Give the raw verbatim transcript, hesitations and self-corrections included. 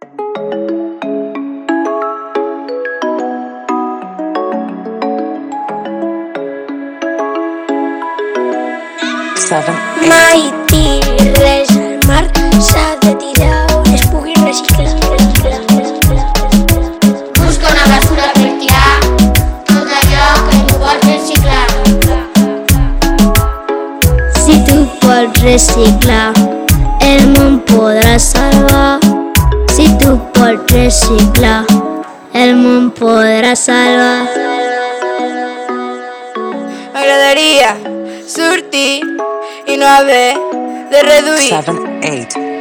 Mai tiris res al mar, s'ha de tirar on es pugui reciclar. Busca una basura per tirar tot allò que no pots reciclar. Si tu pots reciclar, el món podrà salvar. Si tu pots reciclar, el món podrà salvar. M'agradaria sortir i no haver de reduir seven, eight.